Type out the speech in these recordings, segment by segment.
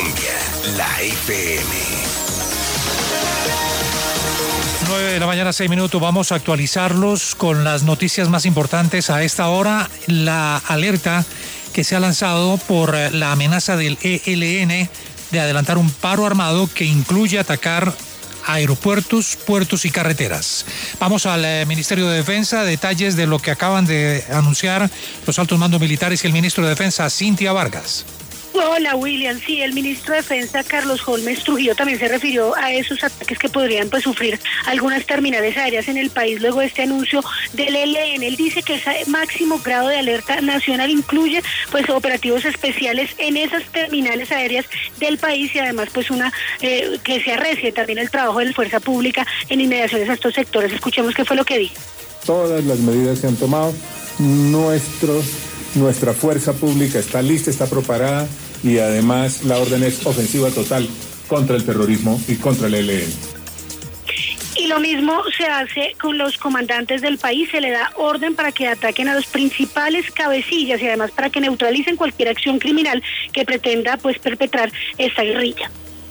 Colombia, la FM. 9 de la mañana, 6 minutos. Vamos a actualizarlos con las noticias más importantes a esta hora. La alerta que se ha lanzado por la amenaza del ELN de adelantar un paro armado que incluye atacar aeropuertos, puertos y carreteras. Vamos al Ministerio de Defensa, detalles de lo que acaban de anunciar los altos mandos militares y el ministro de Defensa, Cintia Vargas. Hola, William. Sí, el ministro de Defensa, Carlos Holmes Trujillo, también se refirió a esos ataques que podrían sufrir algunas terminales aéreas en el país luego de este anuncio del ELN. Él dice que ese máximo grado de alerta nacional incluye operativos especiales en esas terminales aéreas del país y además que se arrecie también el trabajo de la fuerza pública en inmediaciones a estos sectores. Escuchemos qué fue lo que dijo. Todas las medidas se han tomado. Nuestra fuerza pública está lista, está preparada y además la orden es ofensiva total contra el terrorismo y contra el ELN. Y lo mismo se hace con los comandantes del país, se le da orden para que ataquen a los principales cabecillas y además para que neutralicen cualquier acción criminal que pretenda perpetrar esta guerrilla.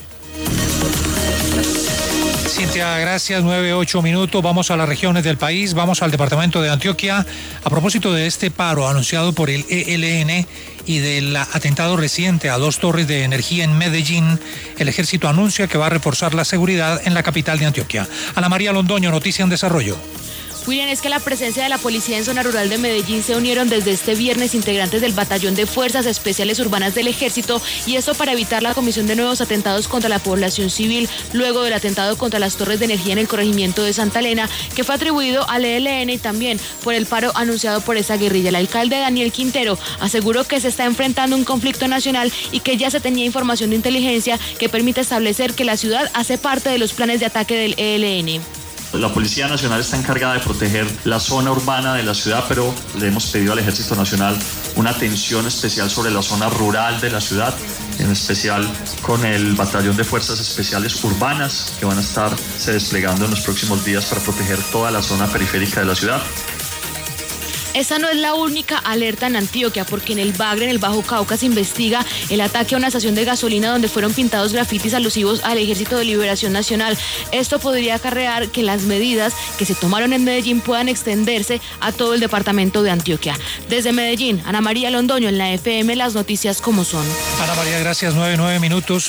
Cintia, gracias. 9-8 minutos. Vamos a las regiones del país. Vamos al departamento de Antioquia. A propósito de este paro anunciado por el ELN y del atentado reciente a 2 torres de energía en Medellín, el ejército anuncia que va a reforzar la seguridad en la capital de Antioquia. Ana María Londoño, noticia en desarrollo. William, es que la presencia de la policía en zona rural de Medellín se unieron desde este viernes integrantes del Batallón de Fuerzas Especiales Urbanas del Ejército, y esto para evitar la comisión de nuevos atentados contra la población civil luego del atentado contra las torres de energía en el corregimiento de Santa Elena, que fue atribuido al ELN y también por el paro anunciado por esa guerrilla. El alcalde Daniel Quintero aseguró que se está enfrentando un conflicto nacional y que ya se tenía información de inteligencia que permite establecer que la ciudad hace parte de los planes de ataque del ELN. La Policía Nacional está encargada de proteger la zona urbana de la ciudad, pero le hemos pedido al Ejército Nacional una atención especial sobre la zona rural de la ciudad, en especial con el Batallón de Fuerzas Especiales Urbanas, que van a estarse desplegando en los próximos días para proteger toda la zona periférica de la ciudad. Esta no es la única alerta en Antioquia, porque en el Bagre, en el Bajo Cauca, se investiga el ataque a una estación de gasolina donde fueron pintados grafitis alusivos al Ejército de Liberación Nacional. Esto podría acarrear que las medidas que se tomaron en Medellín puedan extenderse a todo el departamento de Antioquia. Desde Medellín, Ana María Londoño, en la FM, las noticias como son. Ana María, gracias. 9 minutos.